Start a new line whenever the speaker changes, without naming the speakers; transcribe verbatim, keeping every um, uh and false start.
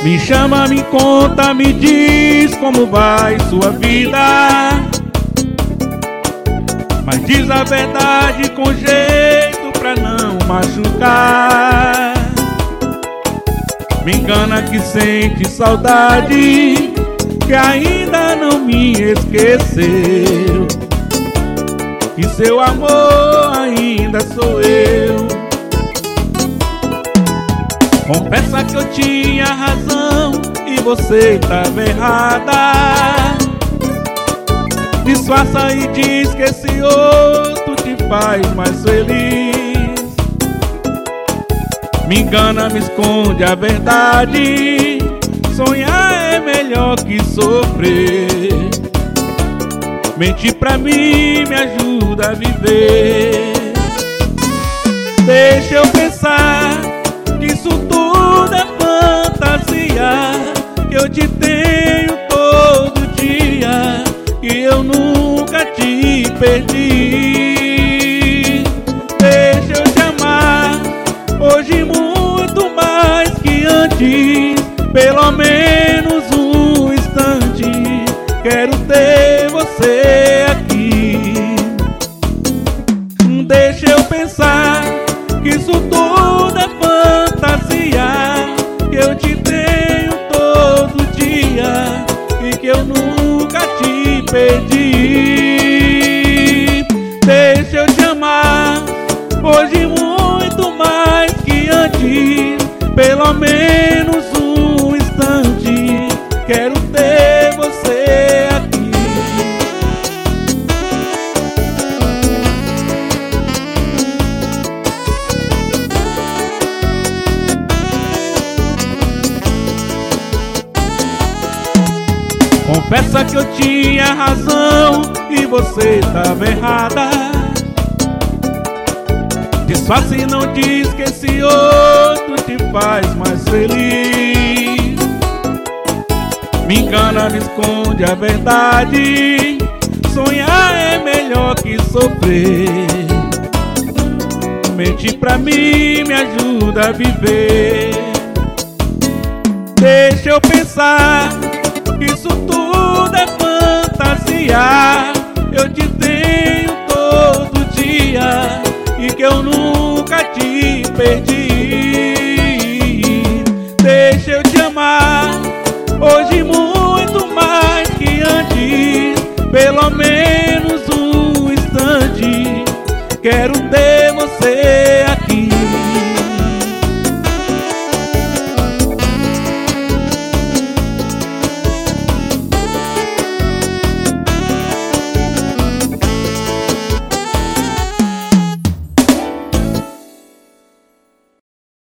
Me chama, me conta, me diz como vai sua vida, mas diz a verdade com jeito pra não machucar. Me engana que sente saudade, que ainda não me esqueceu, que seu amor ainda sou eu. Confessa que eu tinha razão e você estava errada. Disfarça e diz que esse outro te faz mais feliz. Me engana, me esconde a verdade. Sonhar é melhor que sofrer. Mentir pra mim me ajuda a viver. Deixa eu pensar que isso tudo é fantasia, que eu te tenho todo dia, que eu nunca te perdi. Deixa eu te amar hoje muito mais que antes, pelo menos um instante. Quero ter você aqui. Deixa eu pensar que isso tudo é fantasia, que eu te tenho todo dia e que eu nunca te perdi. Deixa eu te amar hoje muito mais que antes, pelo menos um instante. Quero ter você aqui. Confessa que eu tinha razão e você estava errada. Disfarça e não diz que esse outro te faz mais feliz. Me engana, me esconde a verdade. Sonhar é melhor que sofrer. Mentir pra mim me ajuda a viver. Deixa eu pensar que isso tudo é fantasia, eu te tenho todo dia e que eu nunca te perdi. Deixa eu te amar hoje muito mais que antes, pelo menos um instante. Quero ter